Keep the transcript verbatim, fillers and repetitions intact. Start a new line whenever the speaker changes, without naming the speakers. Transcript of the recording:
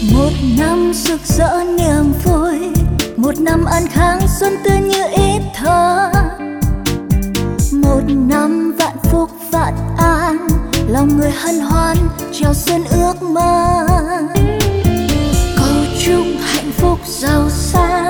Một năm rực rỡ niềm vui, một năm an khang xuân tươi như ít thơ. Một năm vạn phúc vạn an, lòng người hân hoan chào xuân ước mơ. Cầu chúc hạnh phúc giàu sang,